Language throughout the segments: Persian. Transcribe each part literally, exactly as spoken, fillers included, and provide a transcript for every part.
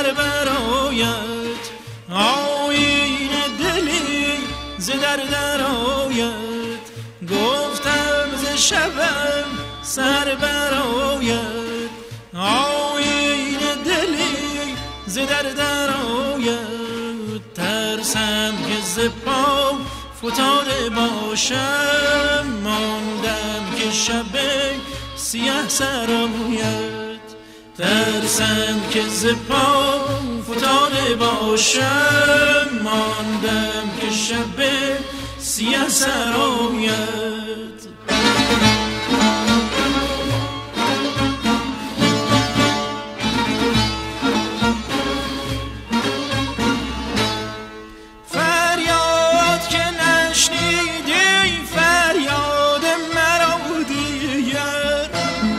سر برآید، آیین دلی ز در درآید. گفتم ز شبم سر برآید، آیین دلی ز در درآید. ترسم که ز پا فتاده باشم، ماندم که شب سیاه سر آید. ترسم که ز پا فتاده باشم، ماندم که شب سیاه سر آید. فریاد که نشنیدی فریاد مرا دیگر،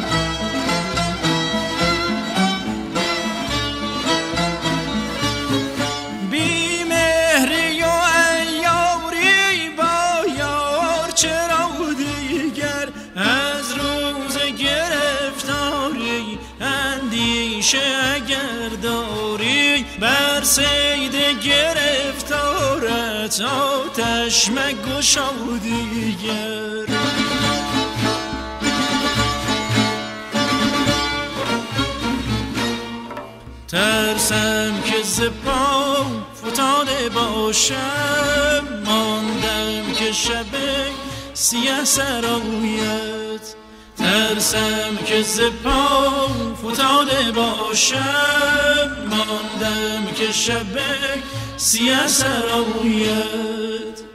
بی مهری و عیاری با یار چرا دیگر. از روز گرفتاری اندیشه اگر داری، بر صید گرفتارت آتش مگشا دیگر. ترسم که ز پا فتاده باشم، ماندم که شب سیاه سر آید. ترسم که ز پا فتاده باشم، ماندم که شب سیاه سر آید.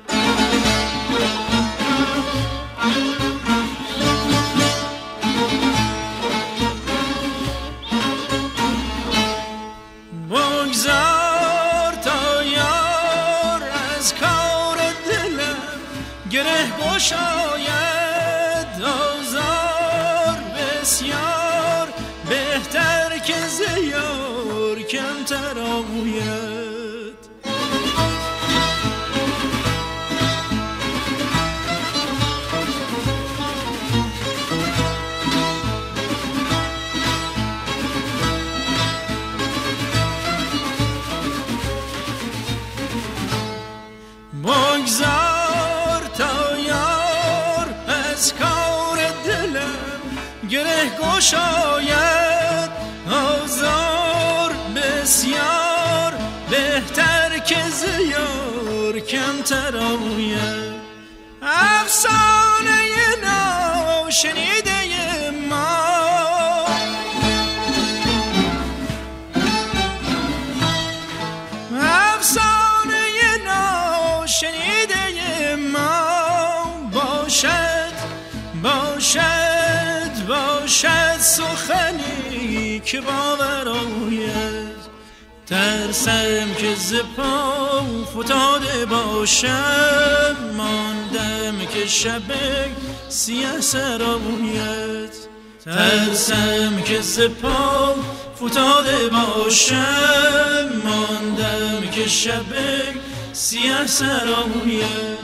بگذار تا یار از کار دلم گره گشاید، آزار بسیار بهتر که ز یار کمتر آید. بگذار تا یار از کار دلم گره گشاید، آزار بسیار بهتر که ز یار کمتر آید. افسانه ناشنیده ما شنیده ما باشد، باشد باشد سخنی که باور آید. ترسم که ز پا فتاده باشم، ماندم که شب سیاه سر آید. ترسم که ز پا فتاده باشم، ماندم که شب سیاه سر آید.